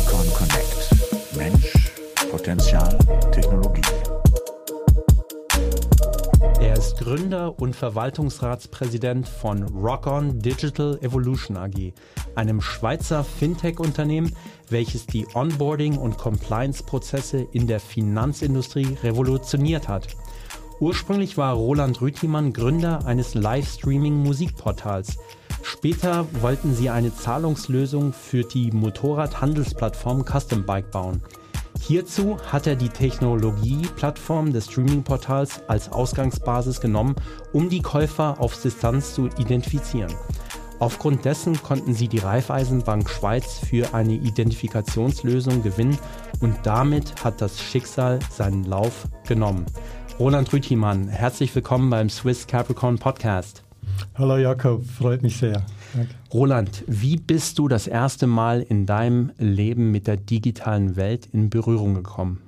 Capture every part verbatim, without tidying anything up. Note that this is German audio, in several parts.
Capricorn Connect. Mensch, Potenzial, Technologie. Er ist Gründer und Verwaltungsratspräsident von Rockon Digital Evolution A G, einem Schweizer Fintech-Unternehmen, welches die Onboarding- und Compliance-Prozesse in der Finanzindustrie revolutioniert hat. Ursprünglich war Roland Rüthimann Gründer eines Livestreaming-Musikportals. Später wollten sie eine Zahlungslösung für die Motorradhandelsplattform Custom Bike bauen. Hierzu hat er die Technologieplattform des Streaming-Portals als Ausgangsbasis genommen, um die Käufer auf Distanz zu identifizieren. Aufgrund dessen konnten sie die Raiffeisenbank Schweiz für eine Identifikationslösung gewinnen und damit hat das Schicksal seinen Lauf genommen. Roland Rüthimann, herzlich willkommen beim Swiss Capricorn Podcast. Hallo Jakob, freut mich sehr. Danke. Roland, wie bist du das erste Mal in deinem Leben mit der digitalen Welt in Berührung gekommen?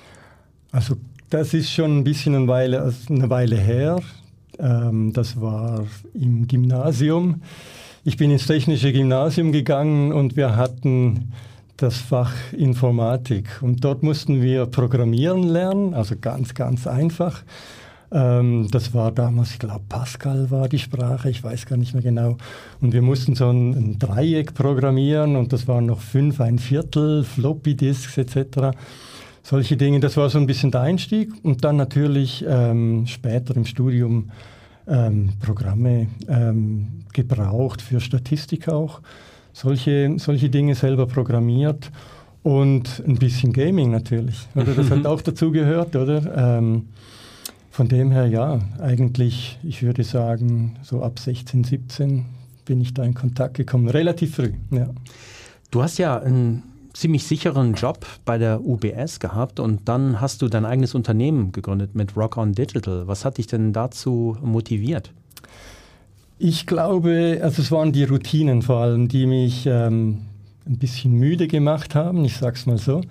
Also das ist schon ein bisschen eine Weile, eine Weile her. Ähm, das war im Gymnasium. Ich bin ins technische Gymnasium gegangen und wir hatten das Fach Informatik. Und dort mussten wir programmieren lernen, also ganz, ganz einfach. Ähm, das war damals, ich glaube, Pascal war die Sprache, ich weiß gar nicht mehr genau. Und wir mussten so ein, ein Dreieck programmieren und das waren noch fünf, ein Viertel, Floppy-Disks et cetera. Solche Dinge, das war so ein bisschen der Einstieg. Und dann natürlich ähm, später im Studium ähm, Programme ähm, gebraucht, für Statistik auch. Solche, solche Dinge selber programmiert und ein bisschen Gaming natürlich. Oder? Das hat auch dazu gehört, oder? Ähm, von dem her, ja, eigentlich, ich würde sagen, so ab sechzehn, siebzehn bin ich da in Kontakt gekommen, relativ früh, ja. Du hast ja einen ziemlich sicheren Job bei der U B S gehabt und dann hast du dein eigenes Unternehmen gegründet mit Rockon Digital. Was hat dich denn dazu motiviert? Ich glaube, also es waren die Routinen vor allem, die mich ähm, ein bisschen müde gemacht haben, ich sage es mal so.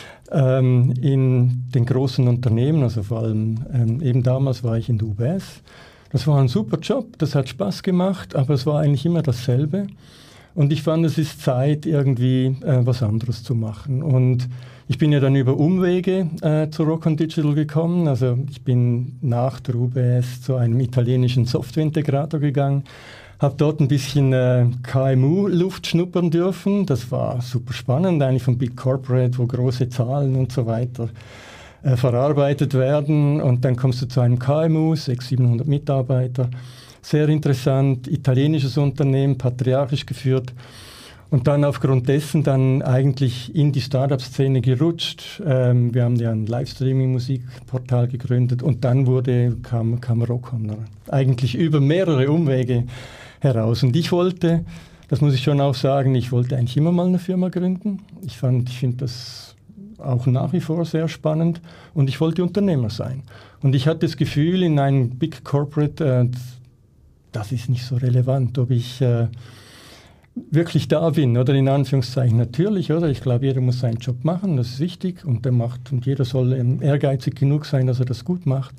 Ähm, in den großen Unternehmen, also vor allem ähm, eben damals war ich in der U B S. Das war ein super Job, das hat Spaß gemacht, aber es war eigentlich immer dasselbe. Und ich fand, es ist Zeit, irgendwie äh, was anderes zu machen. Und ich bin ja dann über Umwege äh, zu Rockon Digital gekommen. Also ich bin nach der U B S zu einem italienischen Softwareintegrator gegangen, habe dort ein bisschen äh, K M U-Luft schnuppern dürfen. Das war super spannend, eigentlich vom Big Corporate, wo große Zahlen und so weiter äh, verarbeitet werden. Und dann kommst du zu einem K M U, sechshundert, siebenhundert Mitarbeiter. Sehr interessant, italienisches Unternehmen, patriarchisch geführt. Und dann aufgrund dessen dann eigentlich in die Startup-Szene gerutscht. Ähm, wir haben ja ein Livestreaming-Musikportal gegründet und dann wurde, kam, kam Rockon. Eigentlich über mehrere Umwege heraus. Und ich wollte, das muss ich schon auch sagen, ich wollte eigentlich immer mal eine Firma gründen. Ich fand, ich finde das auch nach wie vor sehr spannend und ich wollte Unternehmer sein. Und ich hatte das Gefühl, in einem Big Corporate, äh, das ist nicht so relevant, ob ich äh, wirklich da bin, oder in Anführungszeichen natürlich, oder? Ich glaube, jeder muss seinen Job machen, das ist wichtig und der macht, und jeder soll ähm, ehrgeizig genug sein, dass er das gut macht.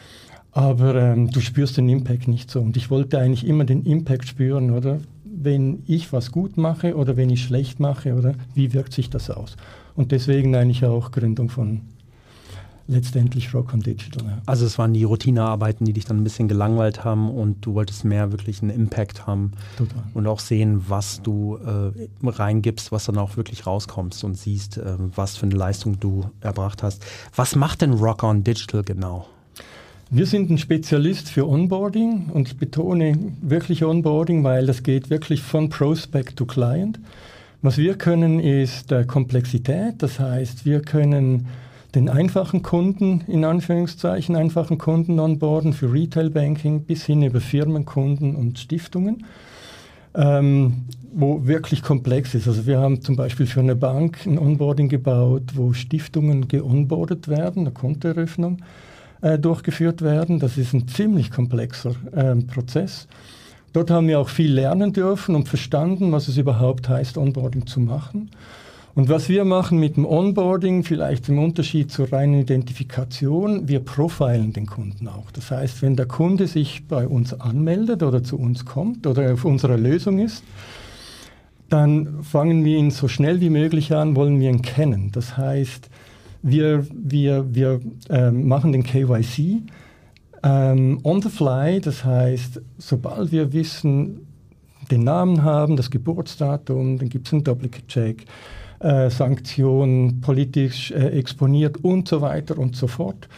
Aber ähm, du spürst den Impact nicht so. Und ich wollte eigentlich immer den Impact spüren, oder? Wenn ich was gut mache oder wenn ich schlecht mache, oder? Wie wirkt sich das aus? Und deswegen eigentlich auch Gründung von letztendlich Rockon Digital. Ja. Also es waren die Routinearbeiten, die dich dann ein bisschen gelangweilt haben und du wolltest mehr wirklich einen Impact haben. Total. Und auch sehen, was du äh, reingibst, was dann auch wirklich rauskommst und siehst, äh, was für eine Leistung du erbracht hast. Was macht denn Rockon Digital genau? Wir sind ein Spezialist für Onboarding und ich betone wirklich Onboarding, weil das geht wirklich von Prospect to Client. Was wir können ist äh, Komplexität, das heißt, wir können den einfachen Kunden, in Anführungszeichen, einfachen Kunden onboarden für Retail-Banking bis hin über Firmenkunden und Stiftungen, ähm, wo wirklich komplex ist. Also wir haben zum Beispiel für eine Bank ein Onboarding gebaut, wo Stiftungen geonboardet werden, eine Kontoeröffnung äh, durchgeführt werden. Das ist ein ziemlich komplexer äh, Prozess. Dort haben wir auch viel lernen dürfen und verstanden, was es überhaupt heißt, Onboarding zu machen. Und was wir machen mit dem Onboarding, vielleicht im Unterschied zur reinen Identifikation, wir profilen den Kunden auch. Das heißt, wenn der Kunde sich bei uns anmeldet oder zu uns kommt oder auf unserer Lösung ist, dann fangen wir ihn so schnell wie möglich an, wollen wir ihn kennen. Das heißt, wir, wir, wir ähm, machen den K Y C ähm, on the fly. Das heißt, sobald wir wissen, den Namen haben, das Geburtsdatum, dann gibt es einen Duplicate-Check, äh, Sanktionen, politisch äh, exponiert und so weiter und so fort.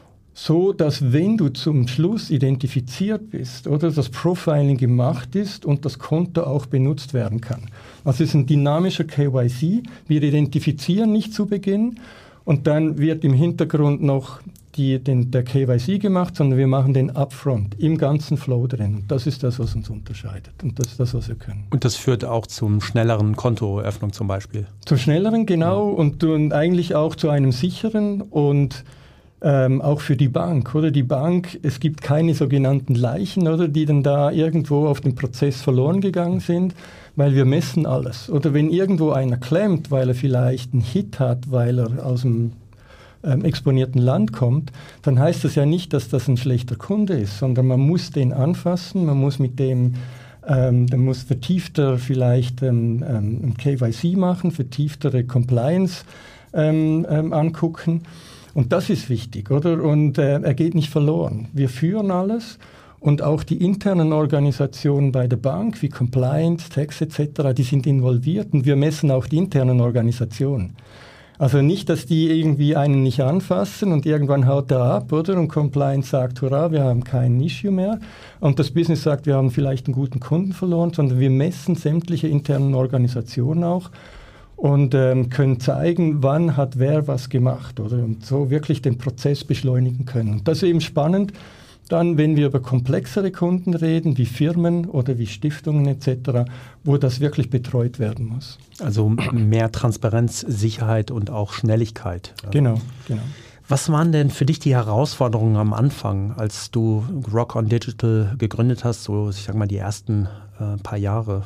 So, dass wenn du zum Schluss identifiziert bist oder das Profiling gemacht ist und das Konto auch benutzt werden kann. Also es ist ein dynamischer K Y C. Wir identifizieren nicht zu Beginn und dann wird im Hintergrund noch die, den, der K Y C gemacht, sondern wir machen den upfront, im ganzen Flow drin. Das ist das, was uns unterscheidet und das ist das, was wir können. Und das führt auch zum schnelleren Kontoeröffnung zum Beispiel? Zum schnelleren, genau, ja. und, und eigentlich auch zu einem sicheren und Ähm, auch für die Bank, oder? Die Bank, es gibt keine sogenannten Leichen, oder, die dann da irgendwo auf dem Prozess verloren gegangen sind, weil wir messen alles. Oder wenn irgendwo einer klemmt, weil er vielleicht einen Hit hat, weil er aus dem ähm, exponierten Land kommt, dann heißt das ja nicht, dass das ein schlechter Kunde ist, sondern man muss den anfassen, man muss mit dem, ähm, dann muss vertiefter vielleicht ähm, ähm, ein K Y C machen, vertieftere Compliance ähm, ähm, angucken. Und das ist wichtig, oder? Und äh, er geht nicht verloren. Wir führen alles und auch die internen Organisationen bei der Bank, wie Compliance, Tax et cetera, die sind involviert und wir messen auch die internen Organisationen. Also nicht, dass die irgendwie einen nicht anfassen und irgendwann haut er ab, oder? Und Compliance sagt, hurra, wir haben kein Issue mehr. Und das Business sagt, wir haben vielleicht einen guten Kunden verloren, sondern wir messen sämtliche internen Organisationen auch. Und ähm, können zeigen, wann hat wer was gemacht, oder? Und so wirklich den Prozess beschleunigen können. Und das ist eben spannend, dann, wenn wir über komplexere Kunden reden, wie Firmen oder wie Stiftungen et cetera, wo das wirklich betreut werden muss. Also mehr Transparenz, Sicherheit und auch Schnelligkeit. Genau, genau. Was waren denn für dich die Herausforderungen am Anfang, als du Rock on Digital gegründet hast, so ich sag mal die ersten äh, paar Jahre?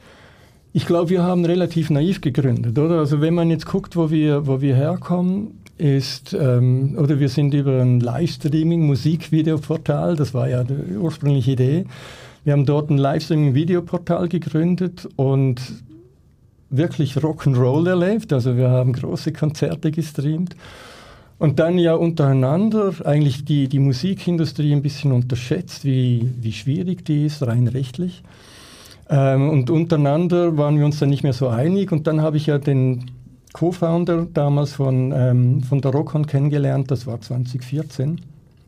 Ich glaube, wir haben relativ naiv gegründet, oder? Also wenn man jetzt guckt, wo wir, wo wir herkommen, ist, ähm, oder wir sind über ein Livestreaming-Musikvideoportal, das war ja die ursprüngliche Idee. Wir haben dort ein Livestreaming-Videoportal gegründet und wirklich Rock'n'Roll erlebt. Also wir haben große Konzerte gestreamt. Und dann ja untereinander eigentlich die, die Musikindustrie ein bisschen unterschätzt, wie, wie schwierig die ist, rein rechtlich. Ähm, und untereinander waren wir uns dann nicht mehr so einig. Und dann habe ich ja den Co-Founder damals von, ähm, von der Rockon kennengelernt, das war zwanzig vierzehn.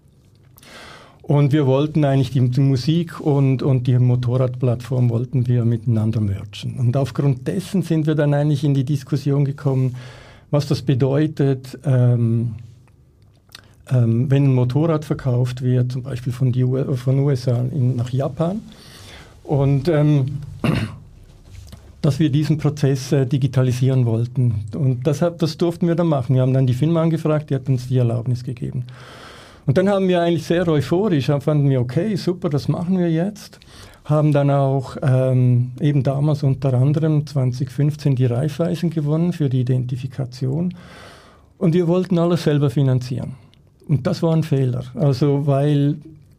Und wir wollten eigentlich die, die Musik und, und die Motorradplattform wollten wir miteinander mergen. Und aufgrund dessen sind wir dann eigentlich in die Diskussion gekommen, was das bedeutet, ähm, ähm, wenn ein Motorrad verkauft wird, zum Beispiel von, die U- von U S A in, nach Japan. Und ähm, dass wir diesen Prozess äh, digitalisieren wollten. Und das, hat, das durften wir dann machen. Wir haben dann die Firma angefragt, die hat uns die Erlaubnis gegeben. Und dann haben wir eigentlich sehr euphorisch, fanden wir, okay, super, das machen wir jetzt. Haben dann auch ähm, eben damals unter anderem zwanzig fünfzehn die Raiffeisen gewonnen für die Identifikation. Und wir wollten alles selber finanzieren. Und das war ein Fehler. Also weil...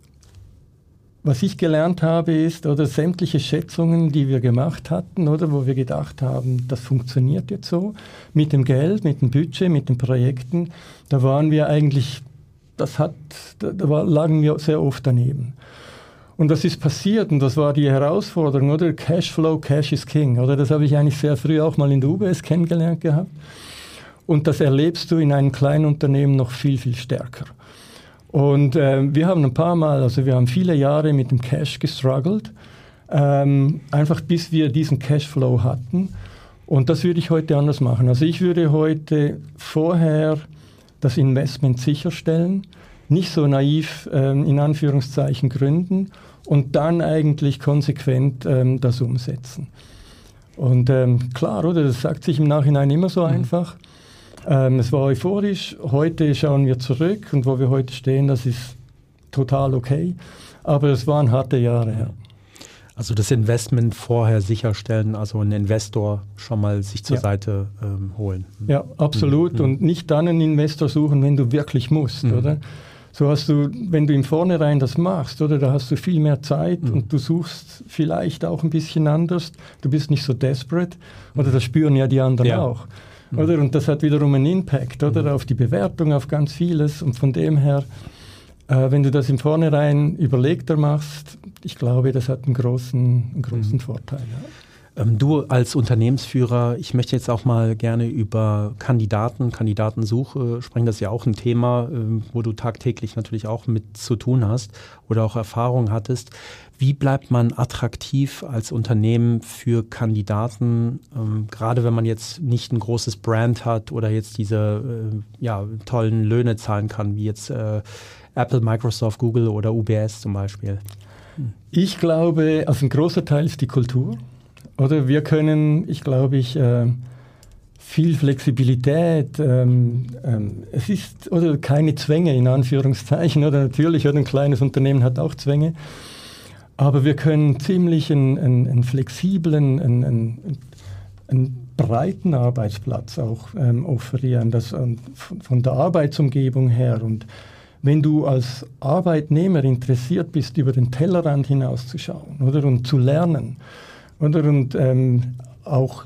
Was ich gelernt habe ist, oder sämtliche Schätzungen, die wir gemacht hatten, oder wo wir gedacht haben, das funktioniert jetzt so, mit dem Geld, mit dem Budget, mit den Projekten, da waren wir eigentlich, das hat, da, da war, lagen wir sehr oft daneben. Und das ist passiert und das war die Herausforderung, oder? Cashflow, Cash is King, oder? Das habe ich eigentlich sehr früh auch mal in der U B S kennengelernt gehabt. Und das erlebst du in einem kleinen Unternehmen noch viel, viel stärker. Und äh, wir haben ein paar Mal, also wir haben viele Jahre mit dem Cash gestruggelt, ähm, einfach bis wir diesen Cashflow hatten. Und das würde ich heute anders machen. Also ich würde heute vorher das Investment sicherstellen, nicht so naiv ähm, in Anführungszeichen gründen und dann eigentlich konsequent ähm, das umsetzen. Und ähm, klar, oder? Das sagt sich im Nachhinein immer so mhm. einfach. Ähm, es war euphorisch, heute schauen wir zurück und wo wir heute stehen, das ist total okay, aber es waren harte Jahre. Ja. Also das Investment vorher sicherstellen, also einen Investor schon mal sich zur ja. Seite ähm, holen. Ja, absolut mhm. und nicht dann einen Investor suchen, wenn du wirklich musst, mhm. oder? So hast du, wenn du im Vornherein das machst, oder, da hast du viel mehr Zeit mhm. und du suchst vielleicht auch ein bisschen anders. Du bist nicht so desperate. Oder das spüren ja die anderen ja. auch. Mhm. Oder? Und das hat wiederum einen Impact, oder, mhm. auf die Bewertung, auf ganz vieles. Und von dem her, äh, wenn du das im Vornherein überlegter machst, ich glaube, das hat einen großen, einen großen mhm. Vorteil. Ja. Du als Unternehmensführer, ich möchte jetzt auch mal gerne über Kandidaten, Kandidatensuche sprechen. Das ist ja auch ein Thema, wo du tagtäglich natürlich auch mit zu tun hast oder auch Erfahrung hattest. Wie bleibt man attraktiv als Unternehmen für Kandidaten, ähm, gerade wenn man jetzt nicht ein großes Brand hat oder jetzt diese äh, ja, tollen Löhne zahlen kann, wie jetzt äh, Apple, Microsoft, Google oder U B S zum Beispiel? Hm. Ich glaube, also ein großer Teil ist die Kultur. Oder wir können, ich glaube, ich, äh, viel Flexibilität, ähm, ähm, es ist, oder keine Zwänge in Anführungszeichen, oder natürlich, oder ein kleines Unternehmen hat auch Zwänge, aber wir können ziemlich einen, einen, einen flexiblen, einen, einen, einen breiten Arbeitsplatz auch ähm, offerieren, das ähm, von der Arbeitsumgebung her. Und wenn du als Arbeitnehmer interessiert bist, über den Tellerrand hinauszuschauen, oder, und zu lernen, Oder, und ähm, auch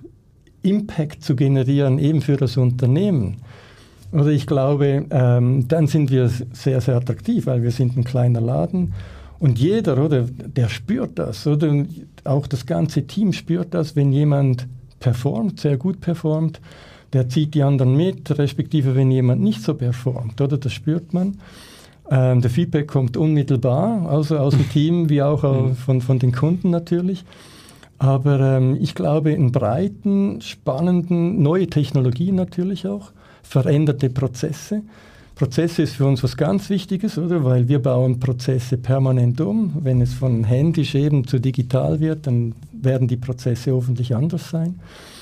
Impact zu generieren, eben für das Unternehmen. Oder ich glaube, ähm, dann sind wir sehr, sehr attraktiv, weil wir sind ein kleiner Laden. Und jeder, oder, der spürt das. Oder auch das ganze Team spürt das, wenn jemand performt, sehr gut performt, der zieht die anderen mit, respektive wenn jemand nicht so performt. Oder, das spürt man. Ähm, der Feedback kommt unmittelbar, also aus dem Team, wie auch äh, von, von den Kunden natürlich. Aber ähm, ich glaube, in breiten, spannenden, neue Technologien natürlich auch, veränderte Prozesse. Prozesse ist für uns was ganz Wichtiges, oder? Weil wir bauen Prozesse permanent um. Wenn es von händisch eben zu digital wird, dann werden die Prozesse hoffentlich anders sein.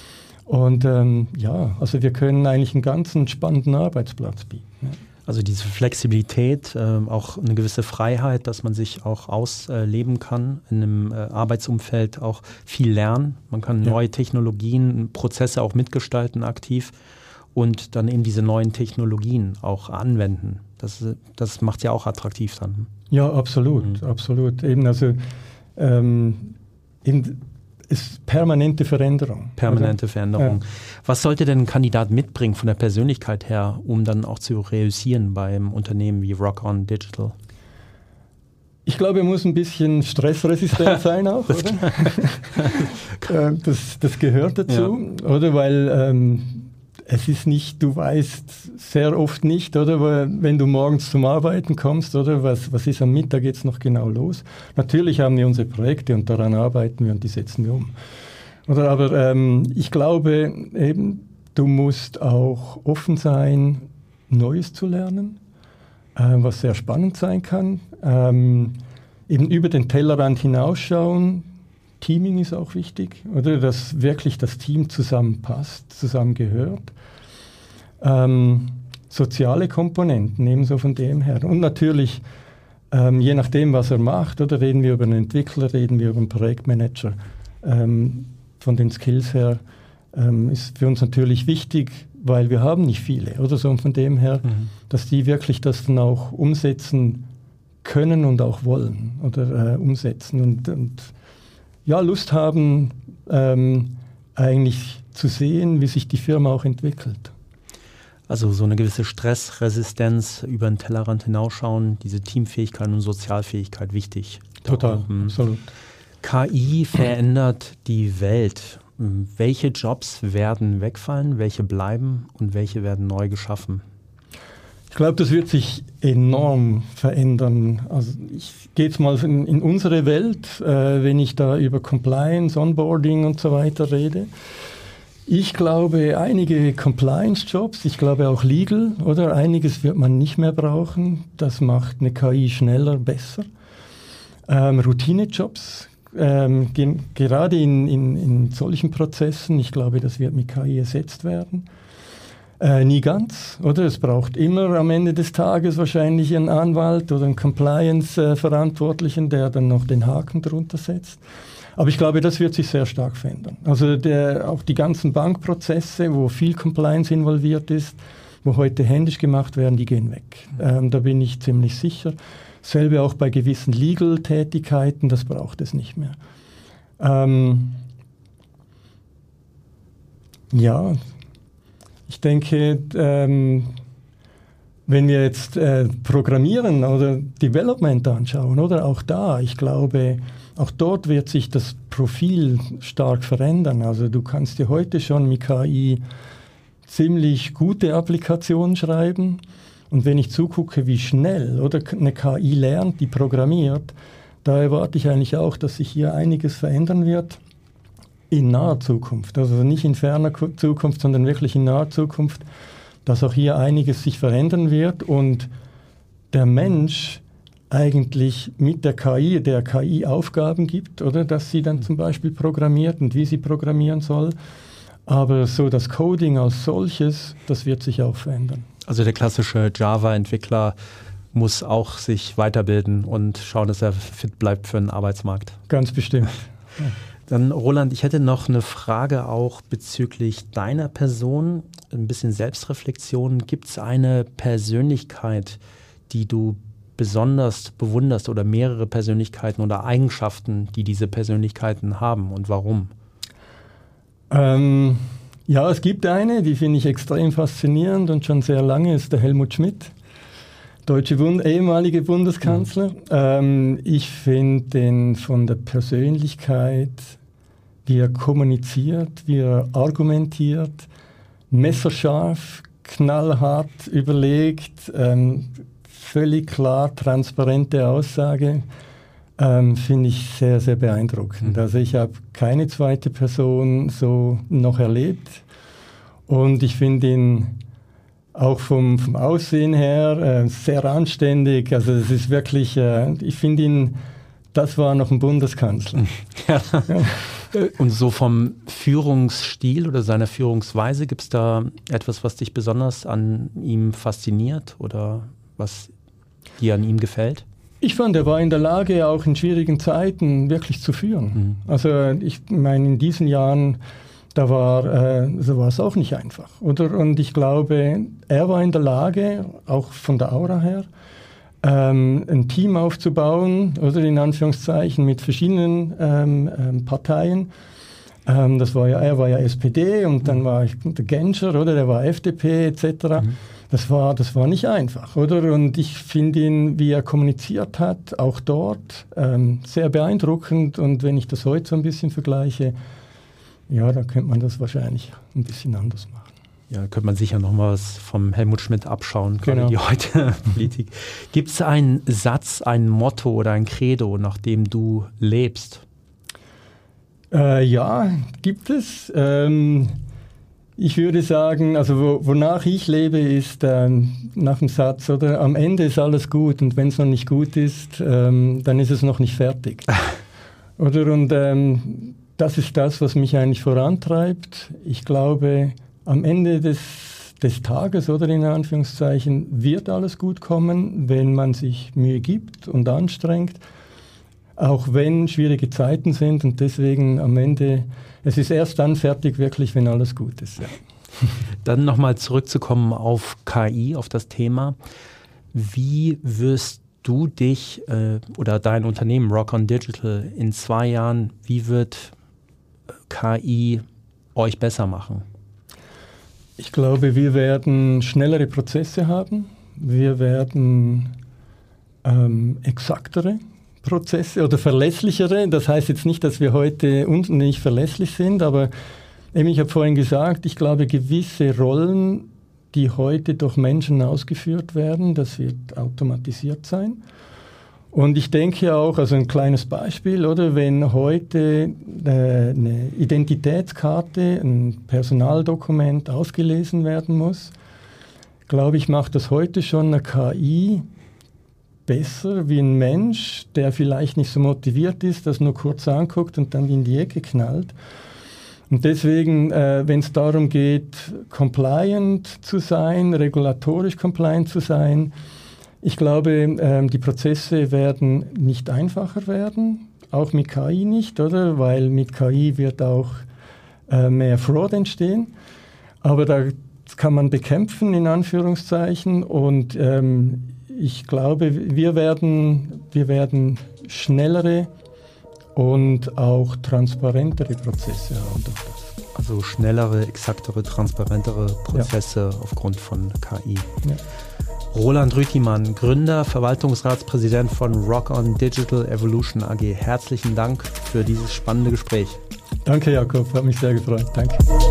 Und ähm, ja, also wir können eigentlich einen ganz spannenden Arbeitsplatz bieten. Ja. Also diese Flexibilität, äh, auch eine gewisse Freiheit, dass man sich auch ausleben kann, in einem äh, Arbeitsumfeld auch viel lernen. Man kann ja. neue Technologien, Prozesse auch mitgestalten aktiv und dann eben diese neuen Technologien auch anwenden. Das, das macht ja auch attraktiv dann. Ja, absolut, mhm. absolut. Eben also ähm, eben ist permanente Veränderung. Permanente oder? Veränderung. Ja. Was sollte denn ein Kandidat mitbringen von der Persönlichkeit her, um dann auch zu reüssieren beim Unternehmen wie Rock On Digital? Ich glaube, er muss ein bisschen stressresistent sein auch, das oder? das, das gehört dazu, ja. oder? Weil ähm, es ist nicht, du weißt sehr oft nicht, oder, wenn du morgens zum Arbeiten kommst, oder, was, was ist am Mittag jetzt noch genau los? Natürlich haben wir unsere Projekte und daran arbeiten wir und die setzen wir um. Oder, aber ähm, ich glaube eben, du musst auch offen sein, Neues zu lernen, äh, was sehr spannend sein kann. Ähm, eben über den Tellerrand hinausschauen. Teaming ist auch wichtig, oder, dass wirklich das Team zusammenpasst, zusammengehört. Ähm, soziale Komponenten, ebenso von dem her. Und natürlich, ähm, je nachdem, was er macht, oder reden wir über einen Entwickler, reden wir über einen Projektmanager. Ähm, von den Skills her ähm, ist für uns natürlich wichtig, weil wir haben nicht viele, oder so. Und von dem her, mhm. dass die wirklich das dann auch umsetzen können und auch wollen, oder äh, umsetzen und, und ja, Lust haben, ähm, eigentlich zu sehen, wie sich die Firma auch entwickelt. Also so eine gewisse Stressresistenz, über den Tellerrand hinausschauen, diese Teamfähigkeit und Sozialfähigkeit wichtig. Total, auch, absolut. K I verändert die Welt. Welche Jobs werden wegfallen, welche bleiben und welche werden neu geschaffen? Ich glaube, das wird sich enorm verändern. Also ich gehe jetzt mal in, in unsere Welt, äh, wenn ich da über Compliance, Onboarding und so weiter rede. Ich glaube, einige Compliance-Jobs, ich glaube auch Legal, oder einiges wird man nicht mehr brauchen. Das macht eine K I schneller, besser. Ähm, Routine-Jobs, ähm, ge- gerade in, in, in solchen Prozessen, ich glaube, das wird mit K I ersetzt werden. Äh, nie ganz, oder? Es braucht immer am Ende des Tages wahrscheinlich einen Anwalt oder einen Compliance-Verantwortlichen, der dann noch den Haken drunter setzt. Aber ich glaube, das wird sich sehr stark verändern. Also der, auch die ganzen Bankprozesse, wo viel Compliance involviert ist, wo heute händisch gemacht werden, die gehen weg. Ähm, da bin ich ziemlich sicher. Selbe auch bei gewissen Legal-Tätigkeiten, das braucht es nicht mehr. Ähm, ja, ich denke, ähm, wenn wir jetzt äh, Programmieren oder Development anschauen, oder auch da, ich glaube, auch dort wird sich das Profil stark verändern. Also du kannst dir heute schon mit K I ziemlich gute Applikationen schreiben. Und wenn ich zugucke, wie schnell oder eine K I lernt, die programmiert, da erwarte ich eigentlich auch, dass sich hier einiges verändern wird in naher Zukunft. Also nicht in ferner Zukunft, sondern wirklich in naher Zukunft, dass auch hier einiges sich verändern wird und der Mensch eigentlich mit der K I, der K I Aufgaben gibt, oder dass sie dann zum Beispiel programmiert und wie sie programmieren soll. Aber so das Coding als solches, das wird sich auch verändern. Also der klassische Java-Entwickler muss auch sich weiterbilden und schauen, dass er fit bleibt für den Arbeitsmarkt. Ganz bestimmt. Ja. Dann Roland, ich hätte noch eine Frage auch bezüglich deiner Person, ein bisschen Selbstreflexion. Gibt es eine Persönlichkeit, die du besonders bewunderst oder mehrere Persönlichkeiten oder Eigenschaften, die diese Persönlichkeiten haben und warum? Ähm, ja, es gibt eine, die finde ich extrem faszinierend und schon sehr lange, ist der Helmut Schmidt, deutsche Bund- ehemalige Bundeskanzler. Mhm. Ähm, ich finde den von der Persönlichkeit, wie er kommuniziert, wie er argumentiert, messerscharf, knallhart überlegt, ähm, völlig klar, transparente Aussage, ähm, finde ich sehr, sehr beeindruckend. Also ich habe keine zweite Person so noch erlebt und ich finde ihn auch vom, vom Aussehen her äh, sehr anständig. Also es ist wirklich, äh, ich finde ihn, das war noch ein Bundeskanzler. Ja. Ja. Und so vom Führungsstil oder seiner Führungsweise, gibt es da etwas, was dich besonders an ihm fasziniert oder was dir an ihm gefällt? Ich fand, er war in der Lage, auch in schwierigen Zeiten wirklich zu führen. Mhm. Also ich meine, in diesen Jahren, da war, äh, so war es auch nicht einfach, oder? Und ich glaube, er war in der Lage, auch von der Aura her, ähm, ein Team aufzubauen, oder in Anführungszeichen, mit verschiedenen ähm, ähm, Parteien. Ähm, das war ja, er war ja S P D und dann war ich der Genscher, oder? Der war F D P et cetera. Mhm. Das war, das war nicht einfach, oder? Und ich finde ihn, wie er kommuniziert hat, auch dort ähm, sehr beeindruckend. Und wenn ich das heute so ein bisschen vergleiche, ja, dann könnte man das wahrscheinlich ein bisschen anders machen. Ja, könnte man sicher noch mal was vom Helmut Schmidt abschauen, gerade genau. die heutige Politik. Gibt es einen Satz, ein Motto oder ein Credo, nach dem du lebst? Äh, ja, gibt es. Ähm, ich würde sagen, also wo, wonach ich lebe, ist ähm, nach dem Satz, oder am Ende ist alles gut und wenn es noch nicht gut ist, ähm, dann ist es noch nicht fertig. Oder und ähm, das ist das, was mich eigentlich vorantreibt. Ich glaube, am Ende des, des Tages, oder in Anführungszeichen, wird alles gut kommen, wenn man sich Mühe gibt und anstrengt, auch wenn schwierige Zeiten sind und deswegen am Ende, es ist erst dann fertig wirklich, wenn alles gut ist. Ja. Dann nochmal zurückzukommen auf K I, auf das Thema. Wie wirst du dich äh, oder dein Unternehmen Rockon Digital in zwei Jahren, wie wird K I euch besser machen? Ich glaube, wir werden schnellere Prozesse haben. Wir werden ähm, exaktere Prozesse oder verlässlichere. Das heißt jetzt nicht, dass wir heute nicht verlässlich sind, aber eben, ich habe vorhin gesagt, ich glaube, gewisse Rollen, die heute durch Menschen ausgeführt werden, das wird automatisiert sein. Und ich denke auch, also ein kleines Beispiel, oder wenn heute äh, eine Identitätskarte, ein Personaldokument ausgelesen werden muss, glaube ich, macht das heute schon eine K I besser wie ein Mensch, der vielleicht nicht so motiviert ist, das nur kurz anguckt und dann in die Ecke knallt. Und deswegen, äh, wenn es darum geht, compliant zu sein, regulatorisch compliant zu sein, ich glaube, ähm, die Prozesse werden nicht einfacher werden, auch mit K I nicht, oder? Weil mit K I wird auch äh, mehr Fraud entstehen. Aber da kann man bekämpfen, in Anführungszeichen. Und ähm, ich glaube, wir werden, wir werden schnellere und auch transparentere Prozesse haben durch das. Also schnellere, exaktere, transparentere Prozesse ja. aufgrund von K I. Ja. Roland Rütimann, Gründer, Verwaltungsratspräsident von Rock-On Digital Evolution A G. Herzlichen Dank für dieses spannende Gespräch. Danke, Jakob, hat mich sehr gefreut. Danke.